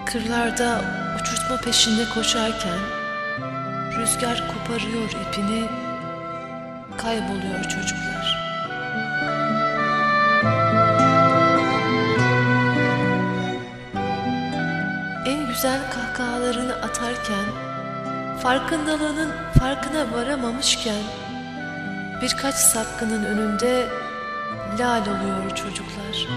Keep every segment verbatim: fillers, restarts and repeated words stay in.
Kırlarda uçurtma peşinde koşarken rüzgar koparıyor ipini, kayboluyor çocuklar. En güzel kahkahalarını atarken, farkındalığının farkına varamamışken, birkaç sapkının önünde lal oluyor çocuklar.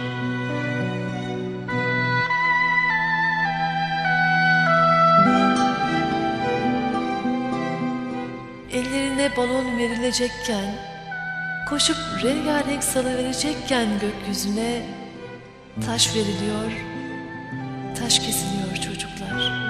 Ellerine balon verilecekken, koşup rengarenk salıverecekken gökyüzüne taş veriliyor, taş kesiliyor çocuklar.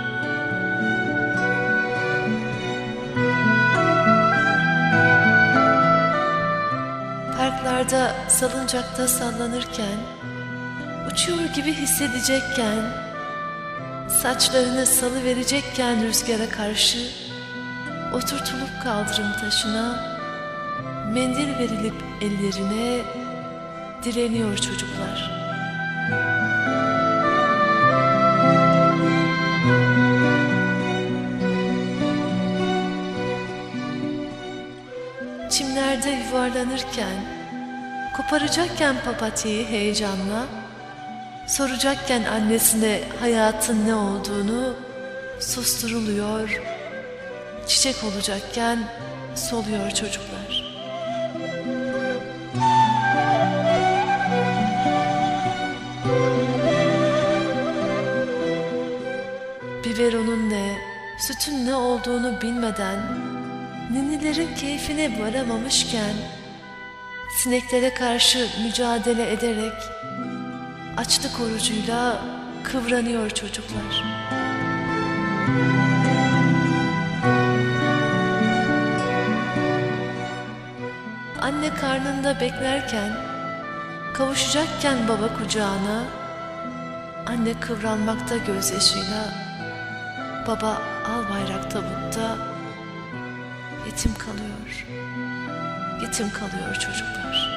Parklarda salıncakta sallanırken, uçuyor gibi hissedecekken, saçlarını salıverecekken rüzgara karşı, oturtulup kaldırım taşına, mendil verilip ellerine direniyor çocuklar. Çimlerde yuvarlanırken, koparacakken papatyayı heyecanla, soracakken annesine hayatın ne olduğunu, susturuluyor, çiçek olacakken soluyor çocuklar. Biberonun ne, sütün ne olduğunu bilmeden, ninnilerin keyfine varamamışken, sineklere karşı mücadele ederek, açlık orucuyla kıvranıyor çocuklar. Anne karnında beklerken, kavuşacakken baba kucağına, anne kıvranmakta gözyaşıyla, baba al bayrak tabutta, yetim kalıyor, yetim kalıyor çocuklar.